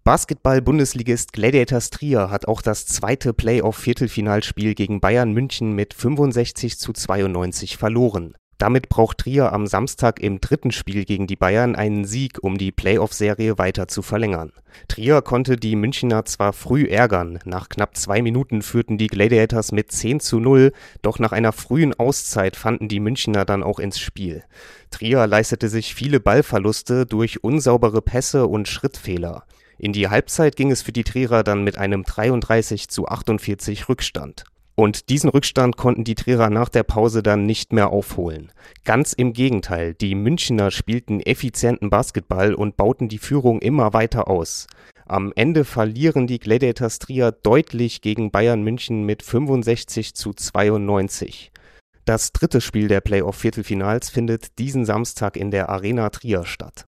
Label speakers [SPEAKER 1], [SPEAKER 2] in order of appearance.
[SPEAKER 1] Basketball-Bundesligist Gladiators Trier hat auch das zweite Playoff-Viertelfinalspiel gegen Bayern München mit 65:92 verloren. Damit braucht Trier am Samstag im dritten Spiel gegen die Bayern einen Sieg, um die Playoff-Serie weiter zu verlängern. Trier konnte die Münchner zwar früh ärgern, nach knapp 2 Minuten führten die Gladiators mit 10:0, doch nach einer frühen Auszeit fanden die Münchner dann auch ins Spiel. Trier leistete sich viele Ballverluste durch unsaubere Pässe und Schrittfehler. In die Halbzeit ging es für die Trierer dann mit einem 33:48 Rückstand. Und diesen Rückstand konnten die Trierer nach der Pause dann nicht mehr aufholen. Ganz im Gegenteil, die Münchner spielten effizienten Basketball und bauten die Führung immer weiter aus. Am Ende verlieren die Gladiators Trier deutlich gegen Bayern München mit 65:92. Das dritte Spiel der Playoff-Viertelfinals findet diesen Samstag in der Arena Trier statt.